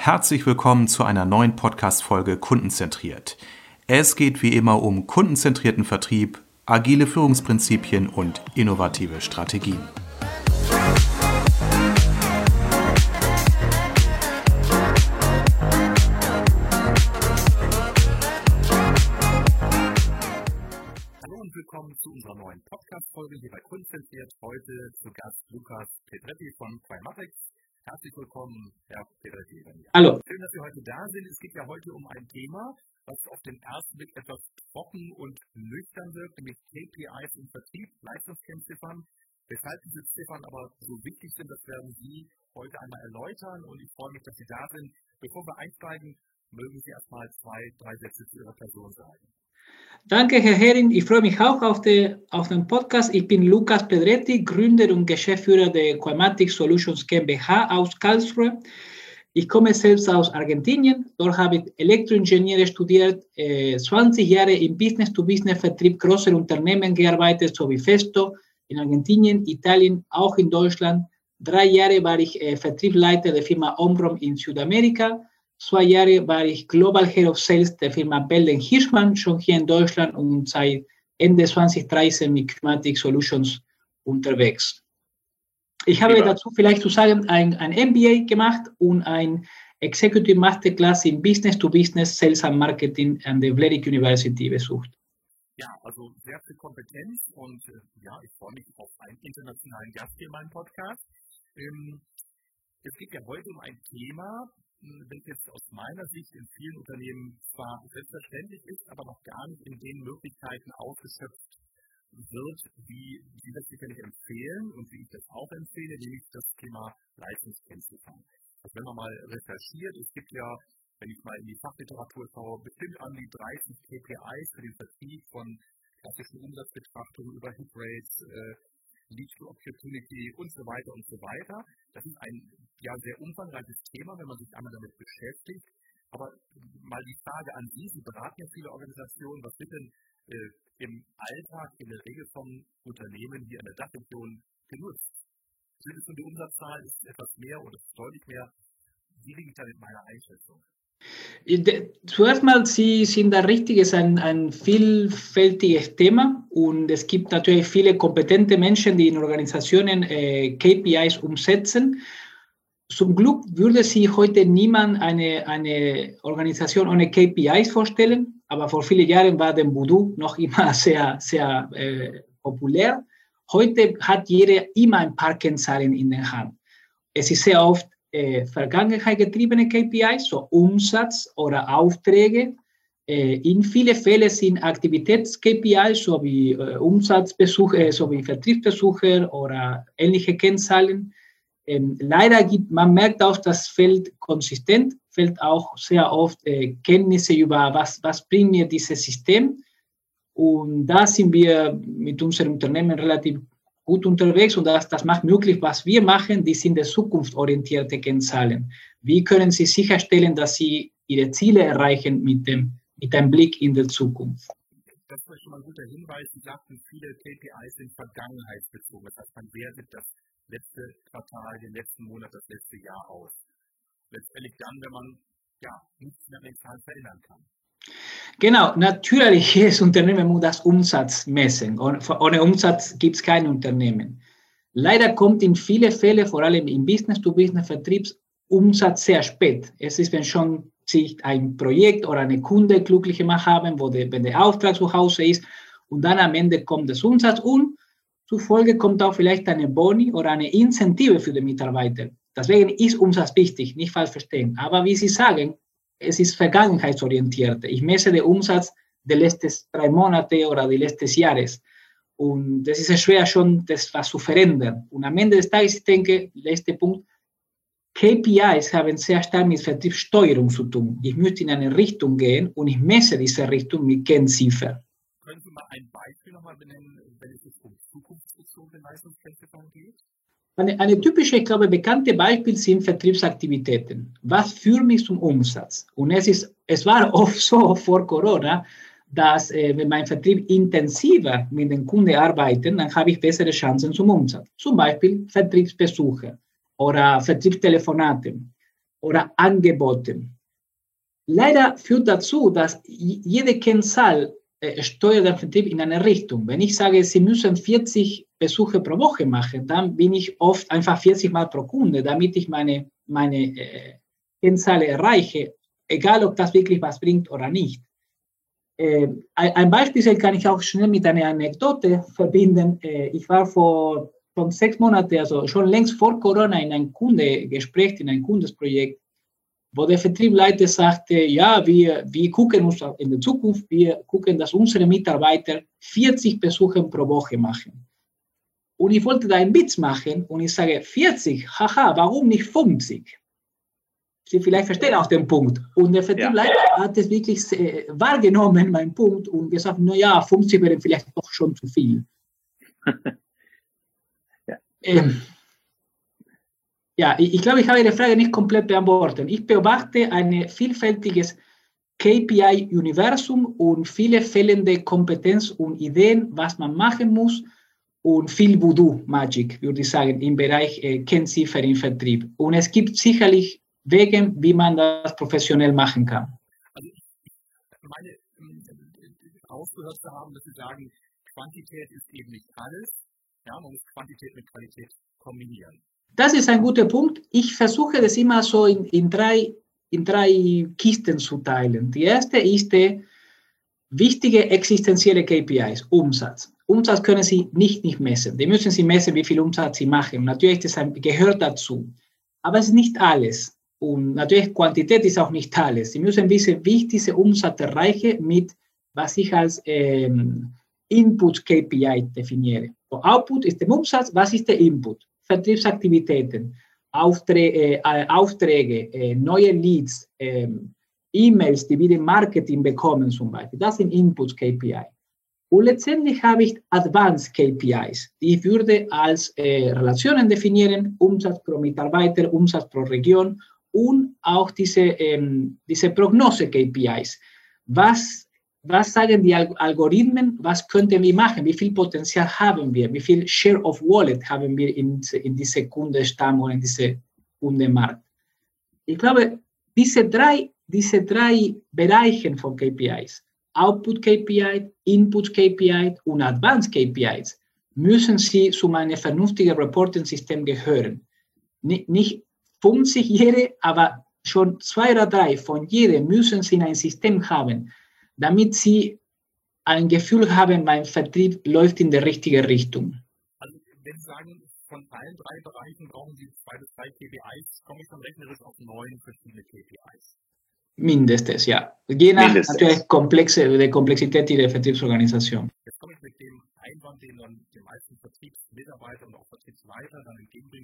Herzlich willkommen zu einer neuen Podcast-Folge Kundenzentriert. Es geht wie immer um kundenzentrierten Vertrieb, agile Führungsprinzipien und innovative Strategien. Hallo und willkommen zu unserer neuen Podcast-Folge hier bei Kundenzentriert. Heute zu Gast Lukas Pedretti von Primatex. Herzlich willkommen, Herr Pedretti. Hallo. Schön, dass Sie heute da sind. Es geht ja heute um ein Thema, was auf den ersten Blick etwas trocken und nüchtern wirkt, nämlich KPIs im Vertrieb, Leistungskennziffern. Weshalb diese Ziffern aber so wichtig sind, das werden Sie heute einmal erläutern und ich freue mich, dass Sie da sind. Bevor wir einsteigen, mögen Sie erstmal 2-3 Sätze zu Ihrer Person sagen. Danke, Herr Hering. Ich freue mich auch auf den Podcast. Ich bin Lukas Pedretti, Gründer und Geschäftsführer der Primatex Solutions GmbH aus Karlsruhe. Ich komme selbst aus Argentinien. Dort habe ich Elektroingenieur studiert, 20 Jahre im Business-to-Business-Vertrieb großer Unternehmen gearbeitet, so wie Festo in Argentinien, Italien, auch in Deutschland. 3 Jahre war ich Vertriebsleiter der Firma Omron in Südamerika. 2 Jahre war ich Global Head of Sales der Firma Belden Hirschmann, schon hier in Deutschland und seit Ende 2013 mit Primatex Solutions unterwegs. Ich habe dazu vielleicht zu sagen, ein MBA gemacht und ein Executive Masterclass in Business to Business Sales and Marketing an der Vlerick University besucht. Ja, also sehr viel Kompetenz und ich freue mich auf einen internationalen Gast hier in meinem Podcast. Es geht ja heute um ein Thema, welches aus meiner Sicht in vielen Unternehmen zwar selbstverständlich ist, aber noch gar nicht in den Möglichkeiten ausgeschöpft wird, wie Sie das sicherlich empfehlen und wie ich das auch empfehle, nämlich das Thema Leistungskennziffern. Also wenn man mal recherchiert, es gibt ja, wenn ich mal in die Fachliteratur schaue, bestimmt an die 30 KPIs für den Vertrieb von klassischen Umsatzbetrachtungen über Hitrates, Lead to Opportunity und so weiter und so weiter. Das ist ein sehr umfangreiches Thema, wenn man sich einmal damit beschäftigt. Aber mal die Frage an Sie, Sie beraten ja viele Organisationen, was wird denn im Alltag in der Regel vom Unternehmen hier in der Dachregion genutzt? Sind es nur die Umsatzzahl, ist es etwas mehr oder ist es deutlich mehr? Wie liege ich da mit meiner Einschätzung? Zuerst mal, Sie sind da richtig, es ist ein vielfältiges Thema und es gibt natürlich viele kompetente Menschen, die in Organisationen KPIs umsetzen. Zum Glück würde sich heute niemand eine Organisation ohne KPIs vorstellen, aber vor vielen Jahren war der Voodoo noch immer sehr, sehr populär. Heute hat jeder immer ein paar Kennzahlen in der Hand. Es ist sehr oft Vergangenheit getriebene KPIs, so Umsatz oder Aufträge. In vielen Fällen sind Aktivitäts-KPIs, so wie Umsatzbesuche, so wie Vertriebsbesucher oder ähnliche Kennzahlen. Leider man merkt auch, das fehlt konsistent, fehlt auch sehr oft Kenntnisse über, was bringt mir dieses System. Und da sind wir mit unserem Unternehmen relativ gut unterwegs und das macht möglich, was wir machen, die sind zukunftsorientierte Kennzahlen. Wie können Sie sicherstellen, dass Sie Ihre Ziele erreichen mit einem Blick in die Zukunft? Das ist schon mal ein guter Hinweis. Sie sagten, viele KPIs sind vergangenheitsbezogen. Das heißt, man wertet das letzte Quartal, den letzten Monat, das letzte Jahr aus. Letztendlich dann, wenn man nichts mehr an den Zahlen verändern kann. Genau, natürlich, jedes Unternehmen muss das Umsatz messen. Ohne Umsatz gibt es kein Unternehmen. Leider kommt in vielen Fällen, vor allem im Business-to-Business-Vertrieb, Umsatz sehr spät. Es ist, wenn schon sich ein Projekt oder eine Kunde glücklich gemacht haben, wenn der Auftrag zu Hause ist und dann am Ende kommt das Umsatz und zufolge kommt auch vielleicht eine Boni oder eine Incentive für den Mitarbeiter. Deswegen ist Umsatz wichtig, nicht falsch verstehen. Aber wie Sie sagen, es ist vergangenheitsorientiert. Ich messe den Umsatz der letzten 3 Monate oder des letzten Jahres. Und das ist schwer schon, das was zu verändern. Und am Ende des Tages, ich denke, letzter Punkt, KPIs haben sehr stark mit Vertriebssteuerung zu tun. Ich möchte in eine Richtung gehen und ich messe diese Richtung mit Kennziffern. Können Sie mal ein Beispiel nochmal benennen, wenn es um zukunftsbezogene Leistungskennziffern geht? Eine typische, ich glaube, bekannte Beispiel sind Vertriebsaktivitäten. Was führt mich zum Umsatz? Und es war oft so vor Corona, dass wenn mein Vertrieb intensiver mit den Kunden arbeitet, dann habe ich bessere Chancen zum Umsatz. Zum Beispiel Vertriebsbesuche oder Vertriebstelefonate. oder Angeboten. Leider führt dazu, dass jede Kennzahl steuert den Vertrieb in eine Richtung. Wenn ich sage, Sie müssen 40 Besuche pro Woche machen, dann bin ich oft einfach 40 Mal pro Kunde, damit ich meine Kennzahl erreiche, egal ob das wirklich was bringt oder nicht. Ein Beispiel kann ich auch schnell mit einer Anekdote verbinden. Ich war vor 6 Monaten, also schon längst vor Corona, in ein Kundengespräch, in ein Kundesprojekt, wo der Vertriebsleiter sagte, ja, wir gucken uns in der Zukunft, wir gucken, dass unsere Mitarbeiter 40 Besuche pro Woche machen. Und ich wollte da einen Witz machen und ich sage, 40, haha, warum nicht 50? Sie vielleicht verstehen auch den Punkt. Und der Vertriebsleiter hat es wirklich wahrgenommen, mein Punkt, und gesagt, naja, 50 wäre vielleicht doch schon zu viel. Ich glaube, ich habe Ihre Frage nicht komplett beantwortet. Ich beobachte ein vielfältiges KPI-Universum und viele fehlende Kompetenz und Ideen, was man machen muss, und viel Voodoo-Magic, würde ich sagen, im Bereich Kennziffer im Vertrieb. Und es gibt sicherlich Wege, wie man das professionell machen kann. Also ich meine, aufgehört zu haben, dass Sie sagen, Quantität ist eben nicht alles. Ja, man muss Quantität mit Qualität kombinieren. Das ist ein guter Punkt. Ich versuche das immer so in drei Kisten zu teilen. Die erste ist wichtige existenzielle KPIs, Umsatz. Umsatz können Sie nicht messen. Die müssen Sie messen, wie viel Umsatz Sie machen. Natürlich, das gehört dazu. Aber es ist nicht alles. Und natürlich, Quantität ist auch nicht alles. Sie müssen wissen, wie ich diese Umsatz erreiche mit, was ich als Input-KPI definiere. Der Output ist der Umsatz, was ist der Input? Vertriebsaktivitäten, Aufträge, neue Leads, E-Mails, die wir im Marketing bekommen zum Beispiel. Das sind Inputs-KPI. Und letztendlich habe ich Advanced KPIs, die ich würde als Relationen definieren, Umsatz pro Mitarbeiter, Umsatz pro Region und auch diese Prognose-KPIs. Was sagen die Algorithmen, was könnten wir machen, wie viel Potenzial haben wir, wie viel Share of Wallet haben wir in diese Kundenstamm oder in diese Kundenmarkt. Ich glaube, diese drei Bereiche von KPIs, Output KPI, Input KPI und Advanced KPIs, müssen sie zu einem vernünftigen Reporting-System gehören. Nicht 50 jede, aber schon 2 oder 3 von jedem müssen sie in ein System haben, damit sie ein Gefühl haben, mein Vertrieb läuft in die richtige Richtung. Also wenn Sie sagen, von allen 3 Bereichen brauchen Sie 2 bis 3 KPIs, komme ich dann rechnerisch auf 9 verschiedene KPIs. Mindestens, ja. Je nach natürlich der Komplexität der Vertriebsorganisation. Jetzt komme ich mit dem Einwand, den dann die meisten Vertriebsmitarbeiter und auch Vertriebsleiter dann entgegenbringen,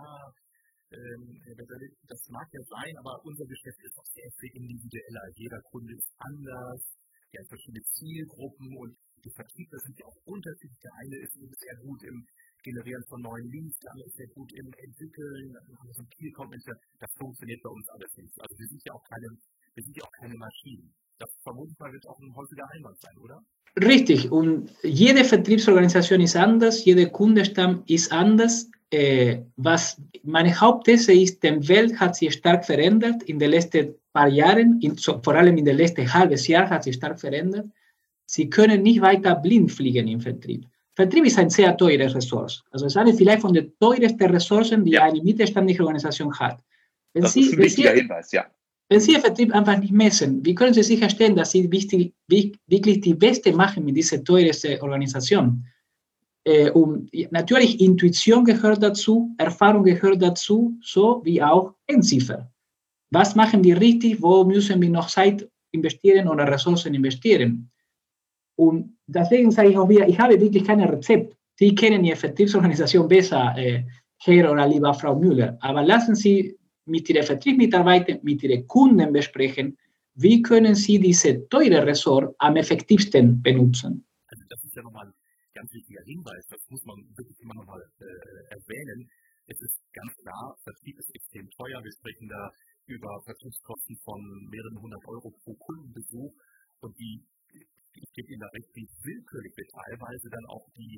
das mag ja sein, aber unser Geschäft ist auch sehr viel individueller. Jeder Kunde ist anders, der hat verschiedene Zielgruppen und die Vertriebler sind ja auch unterschiedlich. Der eine ist sehr gut im Generieren von neuen Leads, der andere ist sehr gut im Entwickeln, dann haben wir so ein Key-Account-Manager. Das funktioniert bei uns alles nicht. Also wir sind ja auch keine Maschinen. Das vermutlich wird auch ein häufiger Einwand sein, oder? Richtig. Und jede Vertriebsorganisation ist anders, jeder Kundenstamm ist anders. Was meine Hauptthese ist, die Welt hat sich stark verändert in den letzten paar Jahren, vor allem in den letzten halbes Jahr hat sich stark verändert. Sie können nicht weiter blind fliegen im Vertrieb. Vertrieb ist eine sehr teure Ressource. Also es ist eine vielleicht von den teuersten Ressourcen, die eine mittelständische Organisation hat. Das ist ein wichtiger Hinweis, ja. Wenn Sie Ihren Vertrieb einfach nicht messen, wie können Sie sicherstellen, dass Sie wirklich die Beste machen mit dieser teuersten Organisation? Und natürlich Intuition gehört dazu, Erfahrung gehört dazu, so wie auch Kennziffer. Was machen wir richtig, wo müssen wir noch Zeit investieren oder Ressourcen investieren? Und deswegen sage ich auch wieder, ich habe wirklich kein Rezept. Sie kennen Ihre Vertriebsorganisation besser, Herr oder lieber Frau Müller, aber lassen Sie mit Ihren Vertriebsmitarbeitern, mit Ihren Kunden besprechen, wie können Sie diese teure Ressource am effektivsten benutzen. Also das ist ja nochmal ein ganz wichtiger Hinweis, das muss man wirklich immer nochmal erwähnen. Es ist ganz klar, Vertrieb ist extrem teuer. Wir sprechen da über Vertriebskosten von mehreren 100 € pro Kundenbesuch und ich gebe Ihnen da recht, wie willkürlich wird teilweise dann auch die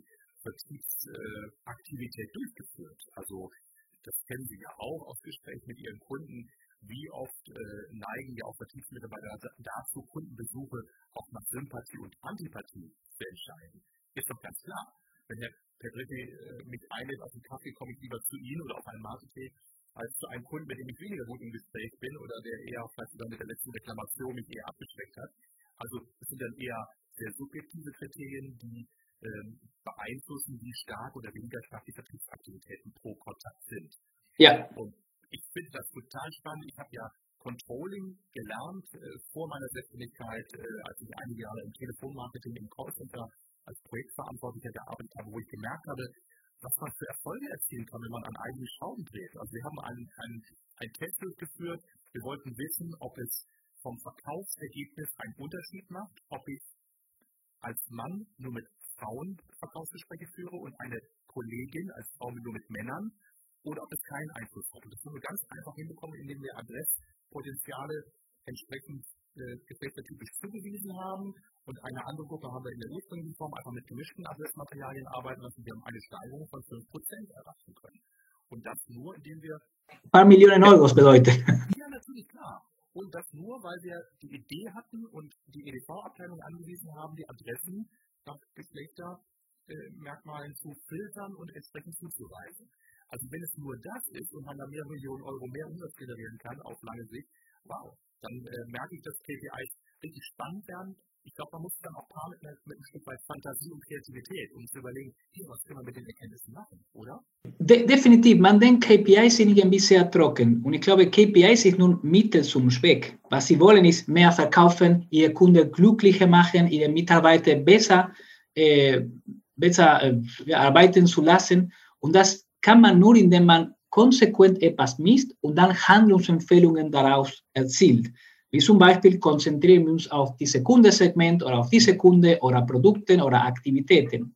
Vertriebsaktivität durchgeführt. Also das kennen Sie ja auch aus Gesprächen mit Ihren Kunden. wie oft neigen ja auch Vertriebsmitarbeiter dazu, Kundenbesuche auch nach Sympathie und Antipathie zu entscheiden. Ist doch ganz klar. Wenn Herr Pedretti mich einlädt auf einen Kaffee, komme ich lieber zu Ihnen oder auf einen Mate-Tee, als zu einem Kunden, mit dem ich weniger gut im Gespräch bin oder der eher vielleicht sogar mit der letzten Reklamation mich eher abgeschreckt hat. Also es sind dann eher sehr subjektive Kriterien, die beeinflussen, wie stark oder weniger stark die Vertriebsaktivitäten pro Kontakt sind. Ja. Und ich finde das total spannend. Ich habe ja Controlling gelernt vor meiner Selbstständigkeit, als ich einige Jahre im Telefonmarketing, im Callcenter als Projektverantwortlicher gearbeitet habe, wo ich gemerkt habe, was man für Erfolge erzielen kann, wenn man an eigenen Schrauben dreht. Also wir haben einen Test durchgeführt. Wir wollten wissen, ob es vom Verkaufsergebnis einen Unterschied macht, ob ich als Mann nur mit Frauen Verkaufsgespräche führe und eine Kollegin als Frau nur mit Männern oder ob es keinen Einfluss hat. Und das haben wir ganz einfach hinbekommen, indem wir Adresspotenziale entsprechend geschlechtertypisch zugewiesen haben und eine andere Gruppe haben wir in der ursprünglichen Form einfach mit gemischten Adressmaterialien arbeiten lassen. Wir haben eine Steigerung von 5% erreichen können. Und das nur, indem wir... Ein paar Millionen Euro bedeutet. Ja, natürlich, klar. Und das nur, weil wir die Idee hatten und die EDV-Abteilung angewiesen haben, die Adressen nach Geschlechtermerkmalen zu filtern und entsprechend zuzuweisen. Also wenn es nur das ist und man da mehrere Millionen Euro mehr Umsatz generieren kann auf lange Sicht, wow, dann merke ich, dass KPIs richtig spannend werden. Ich glaube, man muss dann auch paaren mit einem Stück weit Fantasie und Kreativität, um zu überlegen, was können wir mit den Erkenntnissen machen, oder? Definitiv, man denkt, KPIs sind irgendwie sehr trocken. Und ich glaube, KPIs sind nur Mittel zum Zweck. Was sie wollen, ist mehr verkaufen, ihre Kunden glücklicher machen, ihre Mitarbeiter besser arbeiten zu lassen. Und das kann man nur, indem man konsequent etwas misst und dann Handlungsempfehlungen daraus erzielt. Wie zum Beispiel konzentrieren wir uns auf dieses Kundensegment oder auf diese Kunde oder Produkte oder Aktivitäten.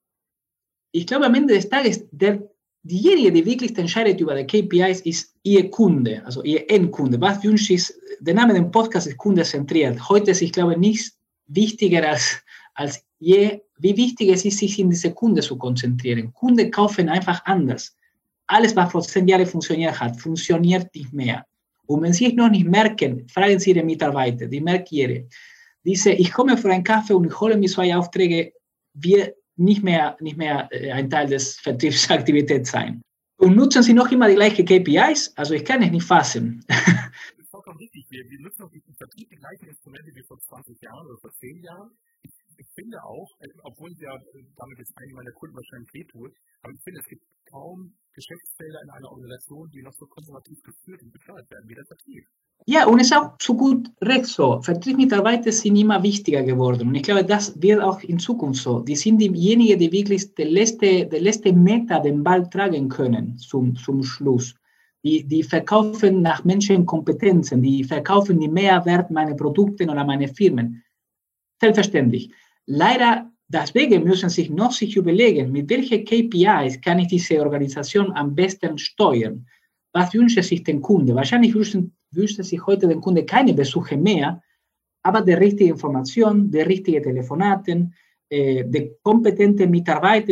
Ich glaube, am Ende des Tages, diejenige, die wirklich entscheidet über die KPIs, ist Ihr Kunde, also Ihr Endkunde. Was wünscht sich, der Name des Podcasts ist kundenzentriert. Heute ist, ich glaube, nichts wichtiger als je, wie wichtig es ist, sich in diese Kunde zu konzentrieren. Kunden kaufen einfach anders. Alles, was vor 10 Jahren funktioniert hat, funktioniert nicht mehr. Und wenn Sie es noch nicht merken, fragen Sie Ihre Mitarbeiter, die Merkiere. Diese, ich komme für einen Kaffee und ich hole mir 2 Aufträge, wird nicht mehr ein Teil des Vertriebsaktivität sein. Und nutzen Sie noch immer die gleichen KPIs? Also ich kann es nicht fassen. Das ist vollkommen richtig. Wir nutzen auch im Vertrieb die gleichen Instrumente wie vor 20 Jahren oder vor 10 Jahren. Ich finde auch, obwohl ich ja damit jetzt einige meiner Kunden wahrscheinlich wehtue, aber ich finde, es gibt kaum Geschäftsfelder in einer Organisation, die noch so konservativ geführt und gesteuert werden wie der Vertrieb. Ja, und es ist auch so gut recht so. Vertriebsmitarbeiter sind immer wichtiger geworden. Und ich glaube, das wird auch in Zukunft so. Die sind diejenigen, die wirklich der letzte Meter den Ball tragen können zum Schluss. Die verkaufen nach Menschenkompetenzen, die verkaufen die Mehrwert meiner Produkte oder meiner Firmen. Selbstverständlich. Leider, deswegen müssen sich noch überlegen, mit welchen KPIs kann ich diese Organisation am besten steuern. Was wünscht sich den Kunde? Wahrscheinlich wünscht sich heute den Kunde keine Besuche mehr, aber die richtige Information, die richtigen Telefonaten, die kompetente Mitarbeiter,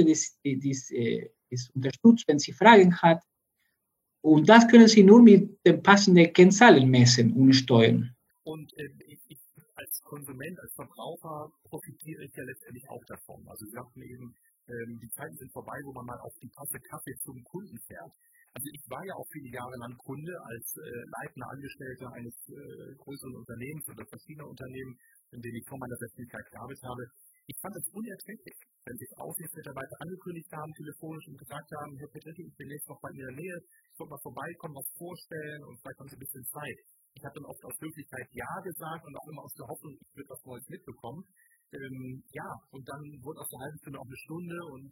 die unterstützt, wenn sie Fragen hat. Und das können Sie nur mit den passenden Kennzahlen messen und steuern. Und ich als Konsument, als Verbraucher profitiere ich ja letztendlich auch davon. Also Sie sagten eben, die Zeiten sind vorbei, wo man mal auf die Tasse Kaffee zum Kunden fährt. Also ich war ja auch viele Jahre lang Kunde als leitender Angestellter eines größeren Unternehmens oder verschiedener Unternehmen, in denen ich vor meiner Selbstständigkeit gearbeitet habe. Ich fand es unerträglich, wenn sich Außenmitarbeiter angekündigt haben, telefonisch und gesagt haben, Herr Pedretti, ich bin jetzt noch bei Ihrer Nähe, ich wollte mal vorbeikommen, was vorstellen und vielleicht haben Sie ein bisschen Zeit. Ich habe dann oft aus Höflichkeit Ja gesagt und auch immer aus der Hoffnung, ich würde was Neues mitbekommen. Und dann wurde aus der halben Stunde auch eine Stunde und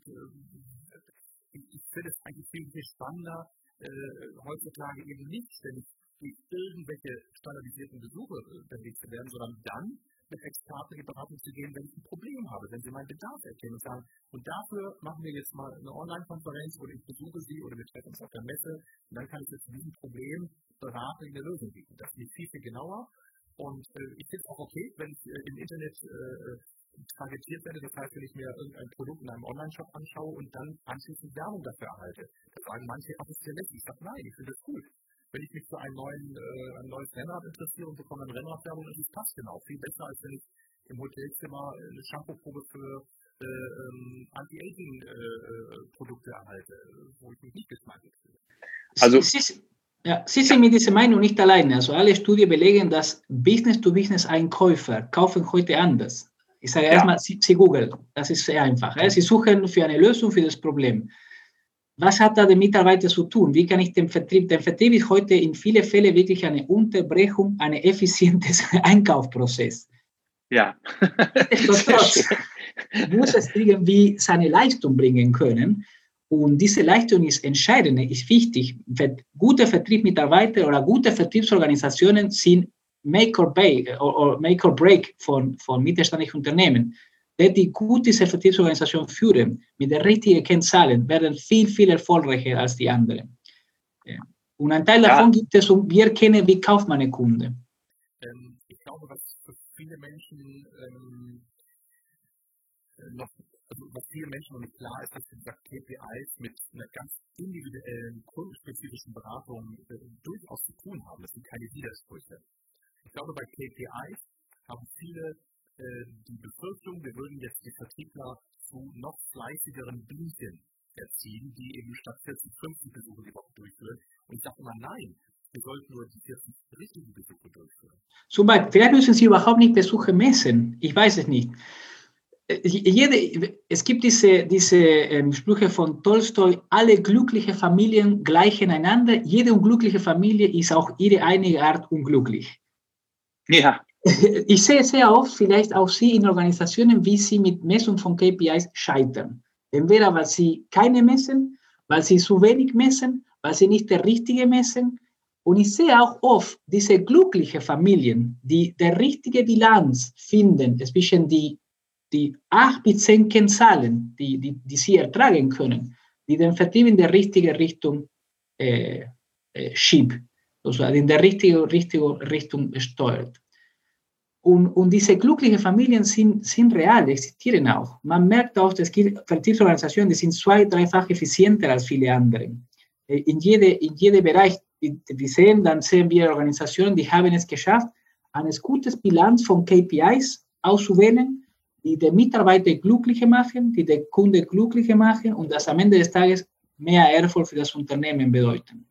ich finde es eigentlich viel spannender, heutzutage eben nicht ständig durch irgendwelche standardisierten Besuche belegt zu werden, sondern dann mit Experten in die Beratung zu gehen, wenn ich ein Problem habe, wenn sie meinen Bedarf erkennen und sagen, und dafür machen wir jetzt mal eine Online-Konferenz oder ich besuche Sie oder wir treffen uns auf der Messe und dann kann ich jetzt diesem Problem beraten, eine Lösung bieten. Das ist viel, viel genauer und ich finde es auch okay, wenn ich im Internet targetiert werde, das heißt, wenn ich mir irgendein Produkt in einem Online-Shop anschaue und dann anschließend Werbung dafür erhalte. Da sagen manche, ach, das ist ja nett. Ich sage, nein, ich finde das gut. wenn ich mich für ein neues Rennrad interessiere und bekomme eine Rennradwerbung, und das passt genau. Viel besser, als wenn ich im Hotelzimmer eine Shampoo-Probe für Anti-Aging-Produkte erhalte, wo ich mich nicht geschmeichelt fühle. Also, Sie sind mit dieser Meinung nicht alleine. Also alle Studien belegen, dass Business-to-Business-Einkäufer kaufen heute anders. Ich sage erstmal, Sie googeln. Das ist sehr einfach. Sie suchen für eine Lösung für das Problem. Was hat da der Mitarbeiter zu tun? Wie kann ich den Vertrieb? Der Vertrieb ist heute in vielen Fällen wirklich eine Unterbrechung, ein effizientes Einkaufsprozess. Ja. Nichtsdestotrotz muss es irgendwie seine Leistung bringen können. Und diese Leistung ist entscheidend, ist wichtig. Gute Vertriebsmitarbeiter oder gute Vertriebsorganisationen sind Make or Break von mittelständischen Unternehmen. Die gut diese Vertriebsorganisation führen, mit den richtigen Kennzahlen, werden viel, viel erfolgreicher als die anderen. Und ein Teil davon gibt es, und wir kennen, wie kauft man einen Kunde. Ich glaube, was für viele Menschen was vielen Menschen noch nicht klar ist, dass die KPIs mit einer ganz individuellen, kundenspezifischen Beratung durchaus zu tun haben. Das sind keine Widersprüche. Ich glaube, bei KPIs haben viele die Befürchtung, wir würden jetzt die Vertriebler zu noch fleißigeren Bienchen erziehen, die eben statt 40, 50 Besuche die Woche durchführen. Und ich sage immer, nein, wir sollten nur die 40 richtigen Besuche durchführen. Zum Beispiel, vielleicht müssen Sie überhaupt nicht Besuche messen. Ich weiß es nicht. Es gibt diese Sprüche von Tolstoi, alle glückliche Familien gleichen einander, jede unglückliche Familie ist auch ihre eigene Art unglücklich. Ja. Ich sehe sehr oft, vielleicht auch Sie in Organisationen, wie Sie mit Messung von KPIs scheitern. Entweder weil Sie keine messen, weil Sie zu wenig messen, weil Sie nicht der Richtige messen. Und ich sehe auch oft diese glücklichen Familien, die die richtige Bilanz finden zwischen die 8 bis 10 Kennzahlen, die sie ertragen können, die den Vertrieb in der richtigen Richtung schiebt, also in der richtigen Richtung steuert. Und diese glücklichen Familien sind real, existieren auch. Man merkt auch, es gibt Vertriebsorganisationen, die sind 2-, 3-fach effizienter als viele andere. In jedem Bereich, wir sehen wir Organisationen, die haben es geschafft, eine gute Bilanz von KPIs auszuwählen, die den Mitarbeiter glücklicher machen, die den Kunden glücklicher machen und das am Ende des Tages mehr Erfolg für das Unternehmen bedeuten.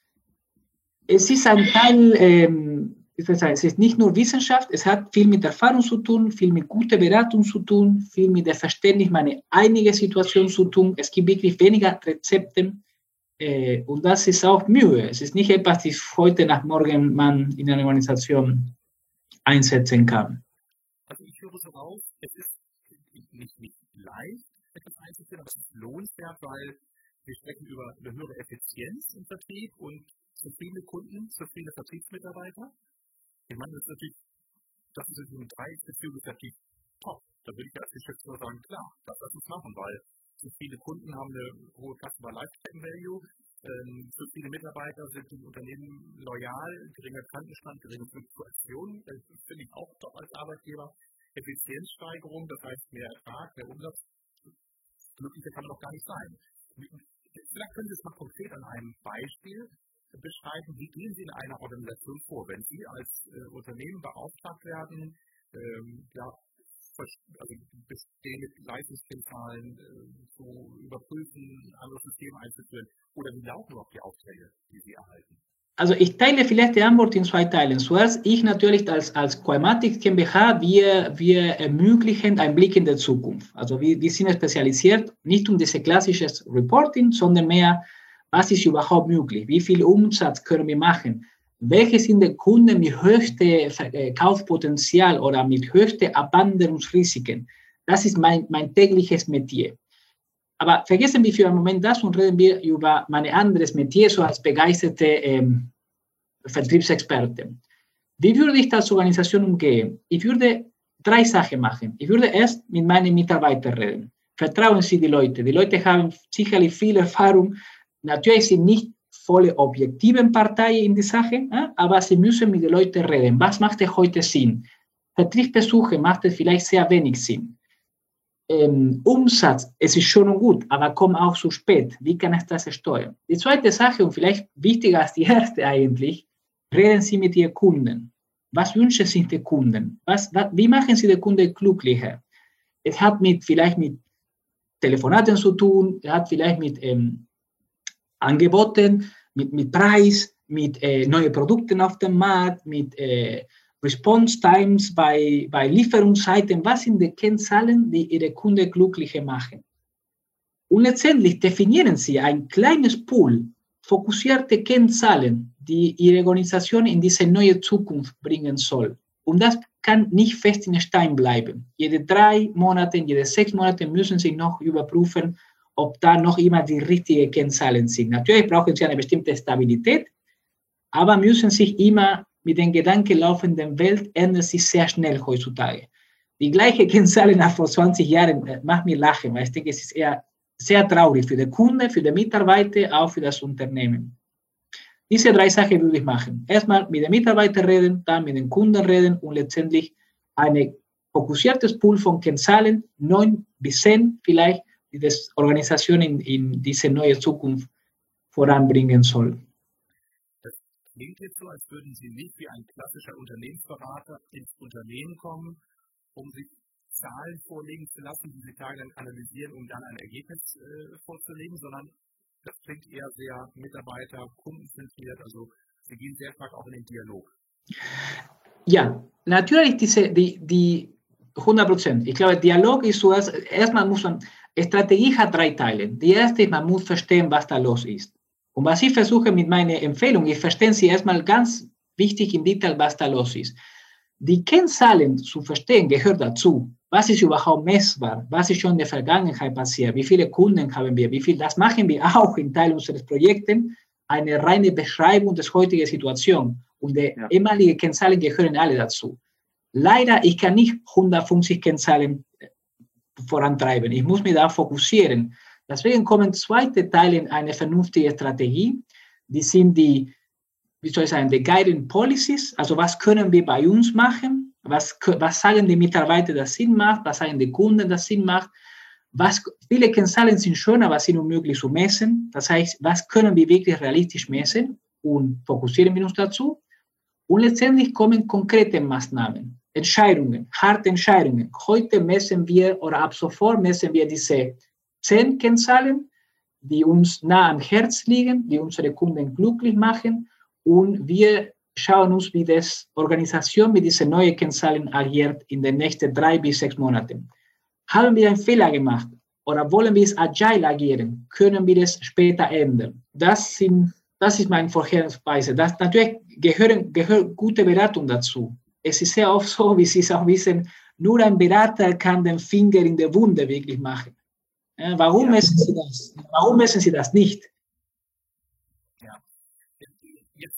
Es ist ein Teil, es ist nicht nur Wissenschaft, es hat viel mit Erfahrung zu tun, viel mit guter Beratung zu tun, viel mit dem Verständnis meiner eigenen Situation zu tun. Es gibt wirklich weniger Rezepte und das ist auch Mühe. Es ist nicht etwas, das heute nach morgen man in einer Organisation einsetzen kann. Also ich höre so raus, es ist nicht leicht, etwas einzuführen, aber es ist lohnenswert, weil wir sprechen über eine höhere Effizienz im Vertrieb und zufriedene Kunden, zufriedene Vertriebsmitarbeiter. Ich meine, das ist natürlich ein Dreiecksbeziehung natürlich top. Da würde ich als Geschäftsführer sagen, klar, das lass uns machen, weil zufriedene Kunden haben eine hohe Customer Lifetime Value, zufriedene Mitarbeiter sind im Unternehmen loyal, geringer Krankenstand, geringe Fluktuation, das finde ich auch top als Arbeitgeber. Effizienzsteigerung, das heißt mehr Ertrag, mehr Umsatz, glücklicher kann man doch gar nicht sein. Vielleicht können Sie es mal konkret an einem Beispiel beschreiben, wie gehen Sie in einer Organisation vor, wenn Sie als Unternehmen beauftragt werden, bestehende Leistungskennzahlen zu überprüfen, andere Systeme einzuführen, oder wie laufen auch die Aufträge, die Sie erhalten? Also ich teile vielleicht die Antwort in 2 Teilen. Zuerst, ich natürlich als Qualmatic GmbH, wir ermöglichen einen Blick in die Zukunft. Also wir sind spezialisiert, nicht um dieses klassische Reporting, sondern mehr, was ist überhaupt möglich? Wie viel Umsatz können wir machen? Welche sind die Kunden mit höchstem Kaufpotenzial oder mit höchsten Abwanderungsrisiken? Das ist mein tägliches Metier. Aber vergessen wir für einen Moment das und reden wir über mein anderes Metier, so als begeisterte Vertriebsexperte. Wie würde ich als Organisation umgehen? Ich würde 3 Sachen machen. Ich würde erst mit meinen Mitarbeitern reden. Vertrauen Sie die Leute. Die Leute haben sicherlich viel Erfahrung. Natürlich sind nicht volle objektive Parteien in die Sache, aber Sie müssen mit den Leuten reden. Was macht heute Sinn? Vertriebsbesuche macht vielleicht sehr wenig Sinn. Umsatz, es ist schon und gut, aber kommt auch zu spät. Wie kann ich das steuern? Die zweite Sache, und vielleicht wichtiger als die erste eigentlich, reden Sie mit Ihren Kunden. Was wünschen sich die Kunden? Wie machen Sie den Kunden glücklicher? Es hat vielleicht mit Telefonaten zu tun, es hat vielleicht mit Angeboten, mit Preis, mit neuen Produkten auf dem Markt, mit Response Times bei Lieferungszeiten. Was sind die Kennzahlen, die Ihre Kunden glücklicher machen? Und letztendlich definieren Sie ein kleines Pool, fokussierte Kennzahlen, die Ihre Organisation in diese neue Zukunft bringen soll. Und das kann nicht fest in Stein bleiben. Jede 3 Monate, jede 6 Monate müssen Sie noch überprüfen, ob da noch immer die richtigen Kennzahlen sind. Natürlich brauchen Sie eine bestimmte Stabilität, aber müssen sich immer mit den Gedanken laufen, die Welt ändert sich sehr schnell heutzutage. Die gleiche Kennzahlen nach vor 20 Jahren macht mir lachen, weil ich denke, es ist eher sehr traurig für den Kunden, für den Mitarbeiter, auch für das Unternehmen. Diese 3 Sachen würde ich machen. Erstmal mit den Mitarbeitern reden, dann mit den Kunden reden und letztendlich ein fokussiertes Pool von Kennzahlen, 9 bis 10 vielleicht, die die Organisation in diese neue Zukunft voranbringen soll. Klingt jetzt so, als würden Sie nicht wie ein klassischer Unternehmensberater ins Unternehmen kommen, um sich Zahlen vorlegen zu lassen, die Sie tagelang analysieren, um dann ein Ergebnis vorzulegen, sondern das klingt eher sehr Mitarbeiter-, kundenzentriert, also Sie gehen sehr stark auch in den Dialog. Ja, natürlich die 100%. Ich glaube, Dialog ist so, erstmal muss man, Strategie hat 3 Teile. Die erste ist, man muss verstehen, was da los ist. Und was ich versuche mit meiner Empfehlung, ich verstehe Sie erstmal ganz wichtig im Detail, was da los ist. Die Kennzahlen zu verstehen gehört dazu. Was ist überhaupt messbar? Was ist schon in der Vergangenheit passiert? Wie viele Kunden haben wir? Das machen wir auch in Teil unseres Projekts. Eine reine Beschreibung der heutigen Situation. Und die ehemaligen Kennzahlen gehören alle dazu. Leider, ich kann nicht 150 Kennzahlen vorantreiben. Ich muss mich da fokussieren. Deswegen kommen 2 Teile in eine vernünftige Strategie. Die sind die Guiding Policies, also was können wir bei uns machen, was sagen die Mitarbeiter, das Sinn macht, was sagen die Kunden, das Sinn macht. Viele Kennzahlen sind schön, aber sind unmöglich zu messen. Das heißt, was können wir wirklich realistisch messen und fokussieren wir uns dazu. Und letztendlich kommen konkrete Maßnahmen, Entscheidungen, harte Entscheidungen. Heute messen wir oder ab sofort messen wir diese 10 Kennzahlen, die uns nah am Herz liegen, die unsere Kunden glücklich machen. Und wir schauen uns, wie die Organisation mit diesen neuen Kennzahlen agiert in den nächsten 3 bis 6 Monaten. Haben wir einen Fehler gemacht oder wollen wir es agile agieren? Können wir es später ändern? Das ist meine Vorgehensweise. Natürlich gehört gute Beratung dazu. Es ist sehr oft so, wie Sie es auch wissen, nur ein Berater kann den Finger in der Wunde wirklich machen. Warum messen Sie das? Warum messen Sie das nicht? Ja. Jetzt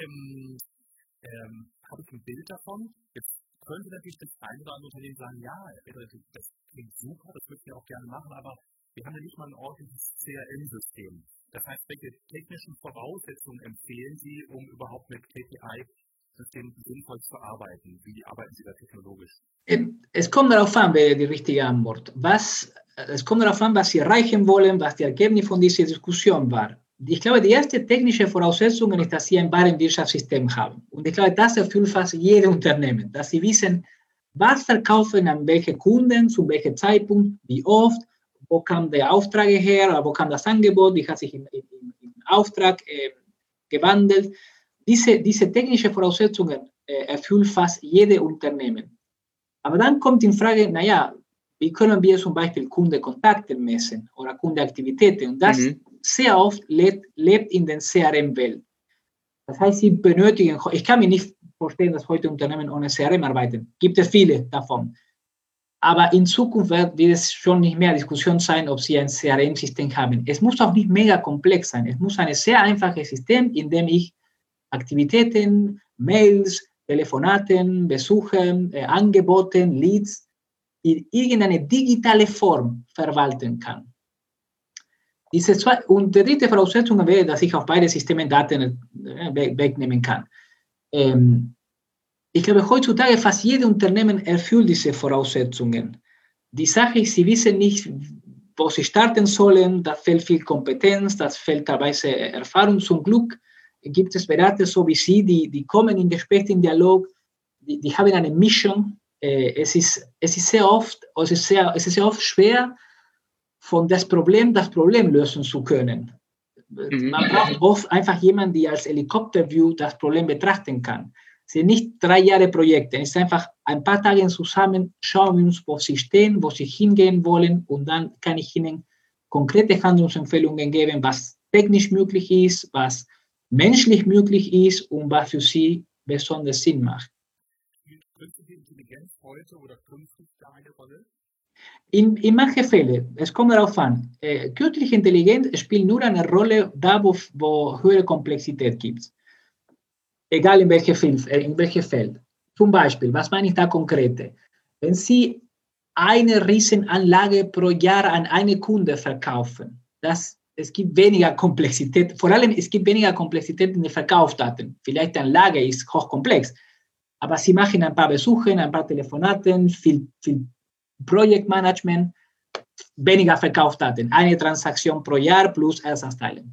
habe ich ein Bild davon. Jetzt könnte natürlich das eine oder andere Unternehmen sagen, ja, das klingt super, das möchten wir auch gerne machen, aber wir haben ja nicht mal ein ordentliches CRM-System. Das heißt, welche technischen Voraussetzungen empfehlen Sie, um überhaupt mit KPI-Systemen sinnvoll zu arbeiten? Wie arbeiten Sie da technologisch? Es kommt darauf an, wäre die richtige Antwort. Es kommt darauf an, was Sie erreichen wollen, was die Ergebnis von dieser Diskussion war. Ich glaube, die erste technische Voraussetzung ist, dass Sie ein Warenwirtschaftssystem haben. Und ich glaube, das erfüllt fast jedes Unternehmen, dass Sie wissen, was verkaufen an welche Kunden, zu welchem Zeitpunkt, wie oft, wo kam der Auftrag her, oder wo kam das Angebot, wie hat sich in Auftrag gewandelt. Diese technische Voraussetzungen erfüllt fast jedes Unternehmen. Aber dann kommt in Frage, naja, wie können wir zum Beispiel Kundenkontakte messen oder Kundenaktivitäten? Und das sehr oft lebt in der CRM-Welt. Das heißt, Sie benötigen, ich kann mir nicht vorstellen, dass heute Unternehmen ohne CRM arbeiten. Gibt es viele davon. Aber in Zukunft wird es schon nicht mehr Diskussion sein, ob Sie ein CRM-System haben. Es muss auch nicht mega komplex sein. Es muss ein sehr einfaches System, in dem ich Aktivitäten, Mails, Telefonaten, Besuche, Angeboten, Leads in irgendeine digitale Form verwalten kann. Und die dritte Voraussetzung wäre, dass ich auf beide Systeme Daten wegnehmen kann. Ich glaube, heutzutage fast jedes Unternehmen erfüllt diese Voraussetzungen. Die Sache ist, sie wissen nicht, wo sie starten sollen. Da fehlt viel Kompetenz, das fehlt teilweise Erfahrung. Zum Glück gibt es Berater so wie Sie, die kommen in Gespräch, in Dialog, die haben eine Mission. Es ist sehr oft schwer, von das Problem lösen zu können. Man braucht oft einfach jemanden, der als Helikopterview das Problem betrachten kann. Es sind nicht 3 Jahre Projekte, es ist einfach ein paar Tage zusammen, schauen wir uns, wo sie stehen, wo sie hingehen wollen und dann kann ich ihnen konkrete Handlungsempfehlungen geben, was technisch möglich ist, was menschlich möglich ist und was für sie besonders Sinn macht. Spielt künstliche Intelligenz heute oder künftig da eine Rolle? In manchen Fällen, es kommt darauf an, künstliche Intelligenz spielt nur eine Rolle da, wo höhere Komplexität gibt. Egal in welchem Feld. Zum Beispiel, was meine ich da konkret? Wenn Sie eine Riesenanlage pro Jahr an eine Kunde verkaufen, es gibt weniger Komplexität, vor allem es gibt weniger Komplexität in den Verkaufsdaten. Vielleicht die Anlage ist hochkomplex, aber Sie machen ein paar Besuche, ein paar Telefonaten, viel Projektmanagement, weniger Verkaufsdaten, eine Transaktion pro Jahr plus Ersatzteile.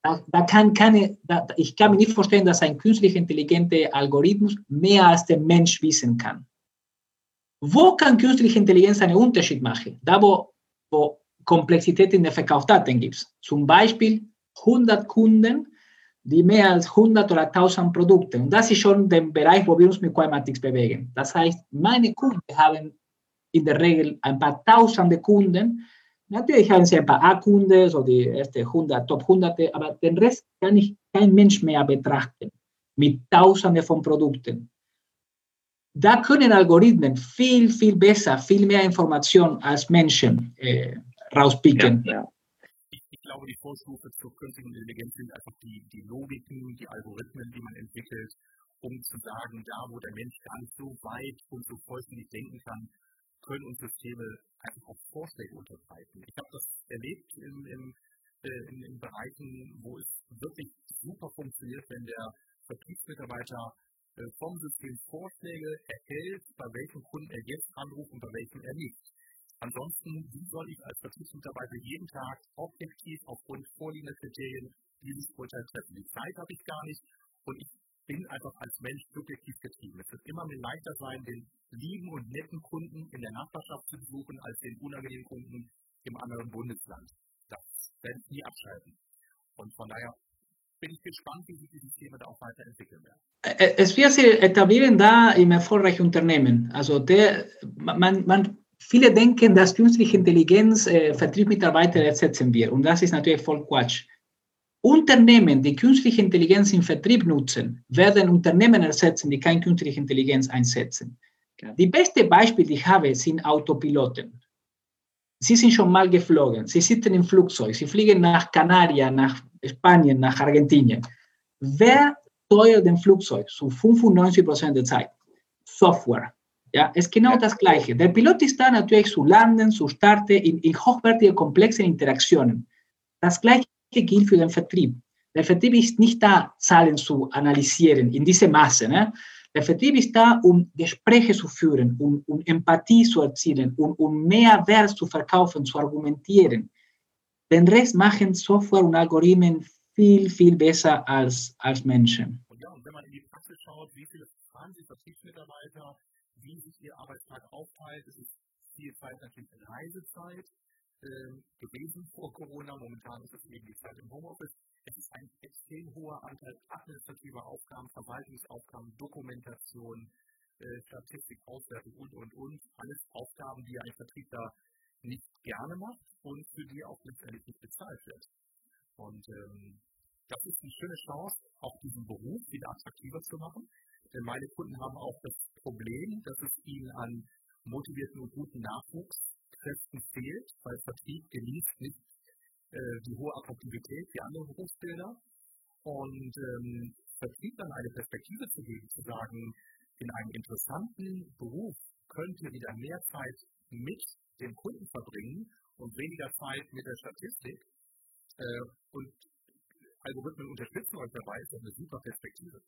Ich kann mir nicht vorstellen, dass ein künstlich intelligenter Algorithmus mehr als der Mensch wissen kann. Wo kann künstliche Intelligenz einen Unterschied machen? Da, wo Komplexität in den Verkaufsdaten gibt. Zum Beispiel 100 Kunden, die mehr als 100 oder 1000 Produkte. Und das ist schon der Bereich, wo wir uns mit Qymatics bewegen. Das heißt, meine Kunden haben in der Regel ein paar Tausende Kunden. Natürlich haben sie ein paar A-Kunden, so die erste 100, Top 100, aber den Rest kann ich kein Mensch mehr betrachten, mit Tausenden von Produkten. Da können Algorithmen viel, viel besser, viel mehr Informationen als Menschen rauspicken. Ja. Ich glaube, die Vorstufe zur künstlichen Intelligenz sind einfach die Logiken, die Algorithmen, die man entwickelt, um zu sagen, da wo der Mensch gar nicht so weit und so vollständig denken kann, können uns Systeme einfach auch Vorschläge unterbreiten. Ich habe das erlebt in Bereichen, wo es wirklich super funktioniert, wenn der Vertriebsmitarbeiter vom System Vorschläge erhält, bei welchem Kunden er jetzt anruft und bei welchem er nicht. Ansonsten, wie soll ich als Vertriebsmitarbeiter jeden Tag objektiv aufgrund vorliegender Kriterien dieses Urteil treffen? Die Zeit habe ich gar nicht und ich bin einfach als Mensch subjektiv getrieben. Es wird immer mir leichter sein, den lieben und netten Kunden in der Nachbarschaft zu besuchen, als den unangenehmen Kunden im anderen Bundesland. Das werde ich nie abschalten. Und von daher bin ich gespannt, wie sich diese Themen da auch weiterentwickeln werden. Es wird sich etablieren da im erfolgreichen Unternehmen. Also viele denken, dass künstliche Intelligenz Vertriebsmitarbeiter ersetzen wird. Und das ist natürlich voll Quatsch. Unternehmen, die künstliche Intelligenz im Vertrieb nutzen, werden Unternehmen ersetzen, die keine künstliche Intelligenz einsetzen. Okay. Die beste Beispiele, die ich habe, sind Autopiloten. Sie sind schon mal geflogen, Sie sitzen im Flugzeug, Sie fliegen nach Kanarien, nach Spanien, nach Argentinien. Wer steuert den Flugzeug zu 95% der Zeit? Software. Ja, ist genau das Gleiche. Der Pilot ist da natürlich zu landen, zu starten in hochwertige, komplexe Interaktionen. Das Gleiche gilt für den Vertrieb. Der Vertrieb ist nicht da, Zahlen zu analysieren in diesem Maße. Ne? Der Vertrieb ist da, um Gespräche zu führen, um Empathie zu erzielen, um Mehrwert zu verkaufen, zu argumentieren. Den Rest machen Software und Algorithmen viel, viel besser als Menschen. Und ja, und wenn man in die Praxis schaut, wie viele fahren Sie Vertriebsmitarbeiter, wie sich Ihr Arbeitstag aufteilt, es ist viel Zeit natürlich Reisezeit gewesen vor Corona. Momentan ist es eben die Zeit im Homeoffice. Es ist ein extrem hoher Anteil administrativer Aufgaben, Verwaltungsaufgaben, Dokumentation, Statistik, Auswertung und. Alles Aufgaben, die ein Vertriebler nicht gerne macht und für die auch letztendlich nicht bezahlt wird. Und das ist eine schöne Chance, auch diesen Beruf wieder attraktiver zu machen. Denn meine Kunden haben auch das Problem, dass es ihnen an motivierten und guten Nachwuchskräften fehlt, weil Vertrieb genießt nicht die hohe Attraktivität wie andere Berufsbilder. Und Vertrieb dann eine Perspektive zu geben, zu sagen, in einem interessanten Beruf könnt ihr wieder mehr Zeit mit dem Kunden verbringen und weniger Zeit mit der Statistik. Und Algorithmen unterstützen euch dabei, ist eine super Perspektive.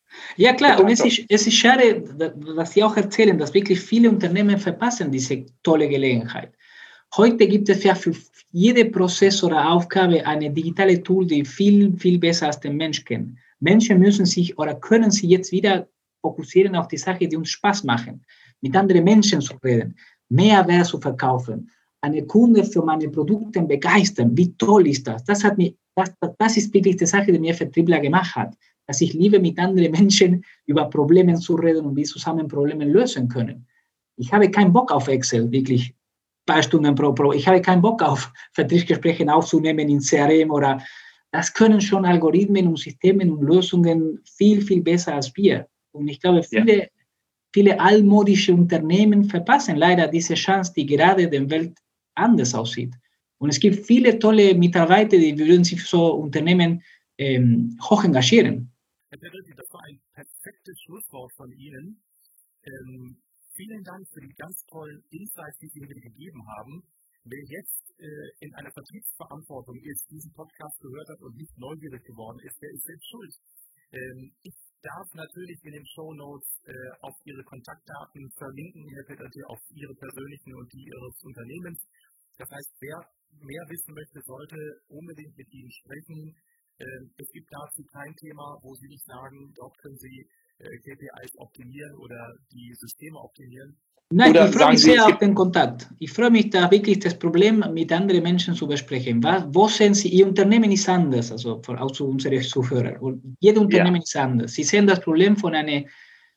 Ja klar, und es ist schade, was Sie auch erzählen, dass wirklich viele Unternehmen verpassen diese tolle Gelegenheit. Heute gibt es ja für jede Prozess oder Aufgabe eine digitale Tool, die viel, viel besser als den Mensch kennt. Menschen müssen sich oder können sich jetzt wieder fokussieren auf die Sache, die uns Spaß machen, mit anderen Menschen zu reden, Mehrwert zu verkaufen, eine Kunde für meine Produkte begeistern. Wie toll ist das? Das ist wirklich die Sache, die mir Vertriebler gemacht hat, dass ich liebe, mit anderen Menschen über Probleme zu reden und wie zusammen Probleme lösen können. Ich habe keinen Bock auf Excel, wirklich ein paar Stunden pro. Ich habe keinen Bock auf Vertriebsgespräche aufzunehmen in CRM oder das können schon Algorithmen und Systeme und Lösungen viel, viel besser als wir. Und ich glaube, viele altmodische Unternehmen verpassen leider diese Chance, die gerade der Welt anders aussieht. Und es gibt viele tolle Mitarbeiter, die würden sich für so Unternehmen hoch engagieren. Herr Pettersi, das war ein perfektes Schlusswort von Ihnen. Vielen Dank für die ganz tollen Insights, die Sie mir gegeben haben. Wer jetzt in einer Vertriebsverantwortung ist, diesen Podcast gehört hat und nicht neugierig geworden ist, der ist selbst schuld. Ich darf natürlich in den Shownotes auf Ihre Kontaktdaten verlinken, Herr Pettersi, auf Ihre persönlichen und die Ihres Unternehmens. Das heißt, wer mehr wissen möchte, sollte unbedingt mit Ihnen sprechen. Es gibt dazu kein Thema, wo Sie nicht sagen, dort können Sie KPIs optimieren oder die Systeme optimieren. Nein, oder ich freue mich sehr auf den Kontakt. Ich freue mich da wirklich, das Problem mit anderen Menschen zu besprechen. Wo sehen Sie, Ihr Unternehmen ist anders, also auch zu unseren Zuhörern. Und jedes Unternehmen ist anders. Sie sehen das Problem von einer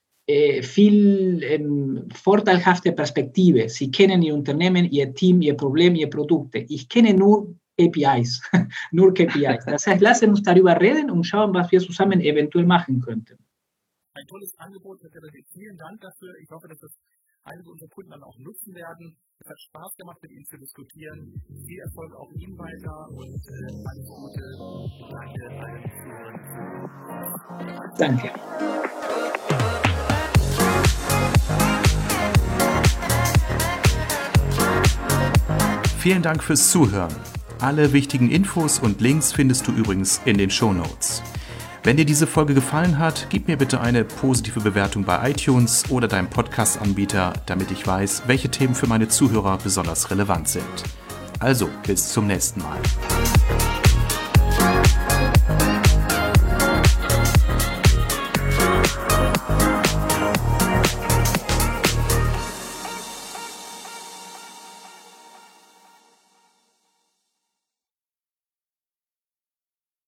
viel vorteilhaften Perspektive. Sie kennen Ihr Unternehmen, Ihr Team, Ihr Problem, Ihre Produkte. Ich kenne nur KPIs, nur KPIs. Das heißt, lassen uns darüber reden und schauen, was wir zusammen eventuell machen könnten. Ein tolles Angebot, Herr Pettersi. Vielen Dank dafür. Ich hoffe, dass das einige unserer Kunden dann auch nutzen werden. Es hat Spaß gemacht, mit Ihnen zu diskutieren. Viel Erfolg auch Ihnen weiter und alles Gute. Danke allen Zuhörern. Danke. Vielen Dank fürs Zuhören. Alle wichtigen Infos und Links findest du übrigens in den Shownotes. Wenn dir diese Folge gefallen hat, gib mir bitte eine positive Bewertung bei iTunes oder deinem Podcast-Anbieter, damit ich weiß, welche Themen für meine Zuhörer besonders relevant sind. Also, bis zum nächsten Mal.